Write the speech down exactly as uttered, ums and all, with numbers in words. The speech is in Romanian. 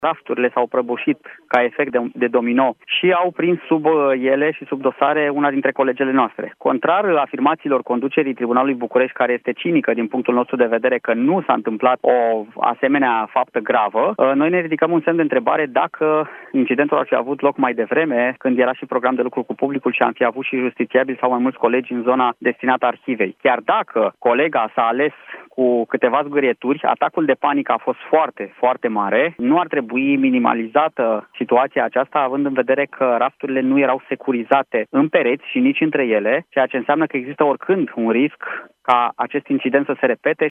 Rafturile s-au prăbușit ca efect de, de domino și au prins sub ele și sub dosare una dintre colegele noastre. Contrar afirmațiilor conducerii Tribunalului București, care este cinică din punctul nostru de vedere că nu s-a întâmplat o asemenea faptă gravă, noi ne ridicăm un semn de întrebare dacă incidentul ar fi avut loc mai devreme, când era și program de lucru cu publicul și am fi avut și justițiabili sau mai mulți colegi în zona destinată arhivei. Chiar dacă colega s-a ales cu câteva zgârieturi, atacul de panică a fost foarte, foarte mare. Nu ar trebui minimalizată situația aceasta, având în vedere că rafturile nu erau securizate în pereți și nici între ele, ceea ce înseamnă că există oricând un risc ca acest incident să se repete.